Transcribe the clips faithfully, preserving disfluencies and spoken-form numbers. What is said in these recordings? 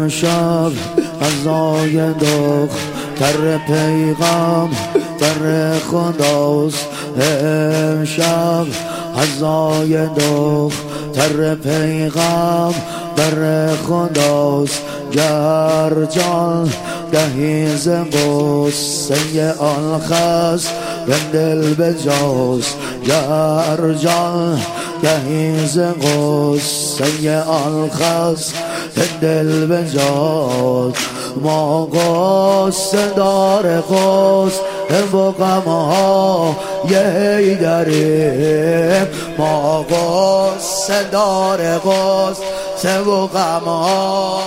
امشب غذای دختر پیغام در خداست. امشب غذای دختر پیغام در خداست. گر جان دهی ز غصه آن خس دل بجاست. گر جان دهی ز غصه آن خس دل بجاست. ما غصه دار غصه و غمها یه داریم. ما غصه دار غصه و غمها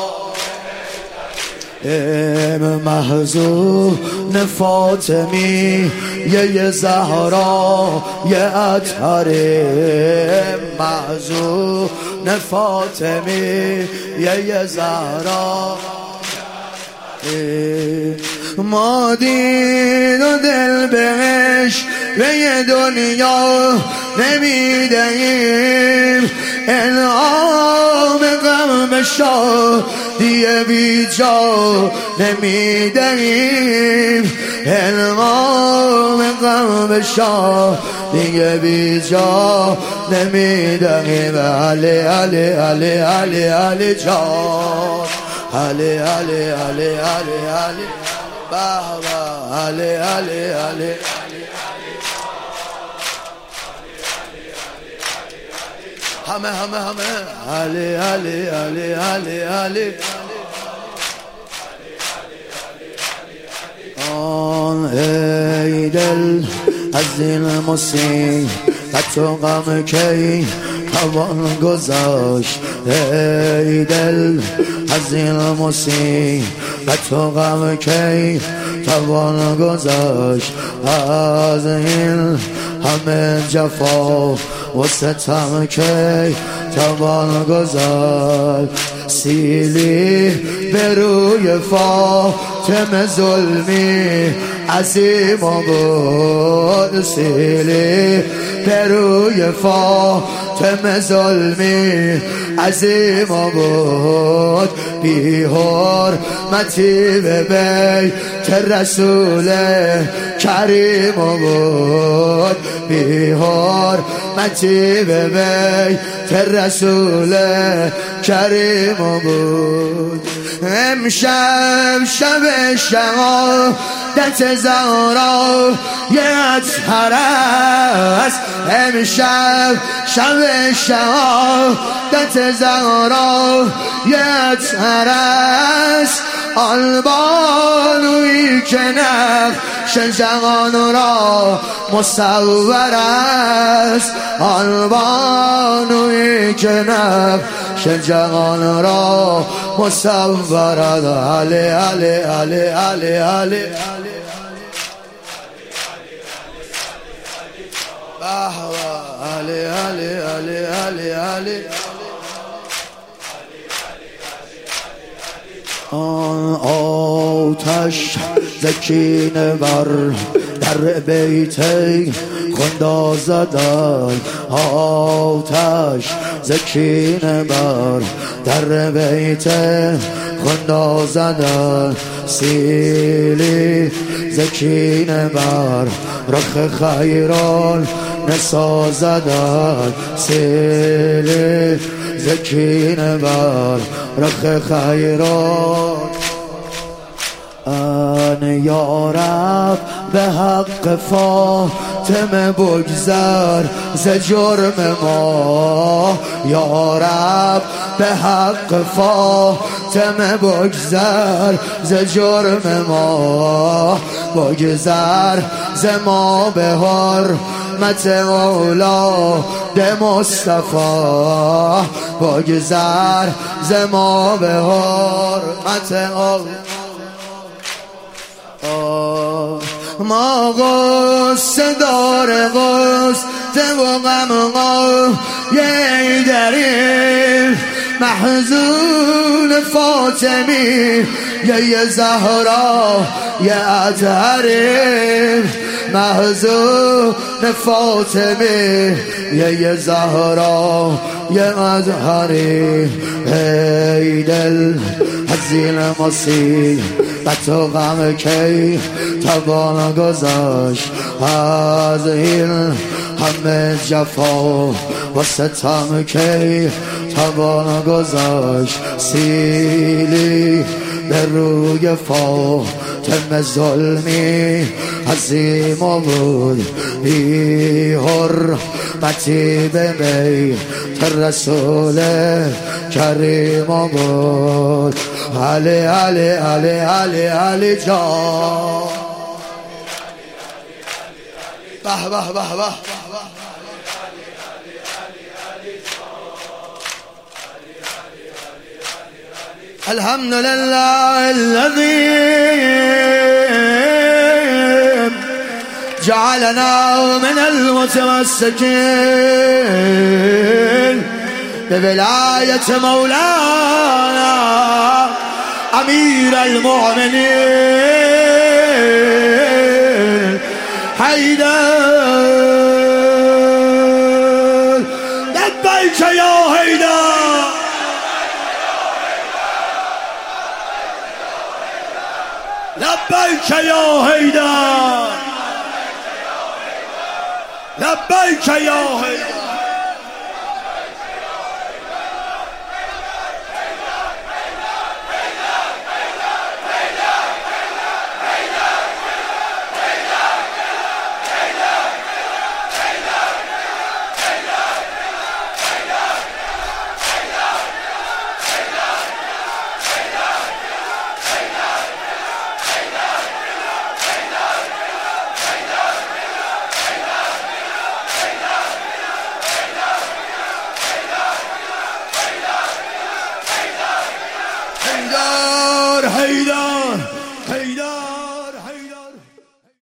محزون فاطمی یه زهرا یه اطهره. محزون فاطمی یه زهرا ما دین و دل بهش به یه دنیا نمیدهیم. انعام غم به شادی بی جا نمیدهیم. انعام غم به شادی بی جا نمیدهیم. علی علی علی علی علی جان علی علی علی علی علی بابا علی علی علی همه همه همه علی علی علی علی علی آن ای دل از این مصیبت و غم کی توان گذاشت. ای دل از این مصیبت و غم کی توان گذاشت. از این همه جفا و ستم کی توان گذاشت. سیلی به روی فاطمه ظلمی عظیم بود. سیلی به روی فاطمه ظلمی عظیم بود. بی حرمتی به بیت رسول کریم بود. بی حرمتی به بیت رسول کریم بود. امشب شب شهادت زهرا یه اطهر است. امشب شب شهادت زهرا یه اطهر است. آن بانویی که نقش جهان را مصور است. آن بانویی که نقش جهان را مصور است. علی علی علی علی علی علی علی علی علی علی آن آتش زکینه بر در بیت خدا زدن. آتش زکینه بر در بیت خدا زدن. سیلی زکینه بر رخ خیران نسا زدن. سیلی زکینه بر رخ خیران. ان یا رب به حق فاطمه بگذر ز جرم ما. یا رب به حق فاطمه بگذر ز جرم ما. بگذر ز ما به حرمت اولاد مصطفی. بگذر ز ما به حرمت اولاد. ما غصه دار غصه و غمها یه داریم. محزون فاطمی یه زهرا یه اطهریم. محزون فاطمه یه زهرا یه مظهری ای دل حزین مسیح بد و غم کی توان گذاشت از این همه جفا و ستم کی توان گذاشت سیلی به روی فاطمه ظلمی عظیم بود بی حرمتی به بیت رسول کریم بود علی علی علی علی علی جان به به به به الحمد لله الذي جعلنا من المتمسكين بولاية مولانا أمير المؤمنين حيدر لبيك يا حيدر لبيك يا حيدر لبيك يا حيدر حيدر